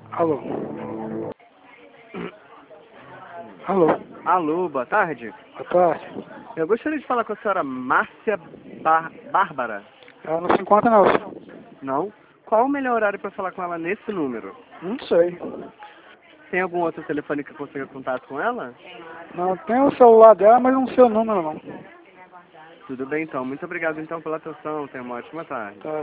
Alô? Alô? Alô, boa tarde. Boa tarde. Eu gostaria de falar com a senhora Márcia Bárbara. Ela não se encontra não. Não? Qual o melhor horário para falar com ela nesse número? Não sei. Tem algum outro telefone que eu consiga contato com ela? Não, tem o celular dela, mas não sei o número não. Tudo bem então. Muito obrigado então pela atenção. Tenha uma ótima tarde. Tá.